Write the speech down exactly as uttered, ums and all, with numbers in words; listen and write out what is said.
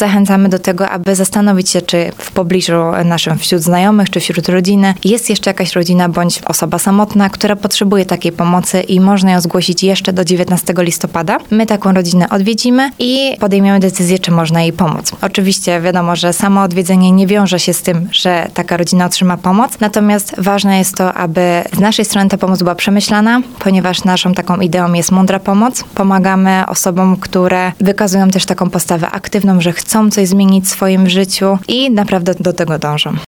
zachęcamy do tego, aby zastanowić się, czy w pobliżu naszym, wśród znajomych, czy wśród rodziny jest jeszcze jakaś rodzina bądź osoba samotna, która potrzebuje takiej pomocy i można ją zgłosić jeszcze do dziewiętnastego listopada. My taką rodzinę odwiedzimy i podejmiemy decyzję, czy można jej pomóc. Oczywiście wiadomo, że samo odwiedzenie nie wiąże się z tym, że taka rodzina otrzyma pomoc, natomiast ważne jest to, aby z naszej strony ta pomoc była przemyślana, ponieważ naszą taką ideą jest mądra pomoc. Pomagamy osobom, które wykazują też taką postawę aktywną, że chcą coś zmienić w swoim życiu i naprawdę do tego dążą.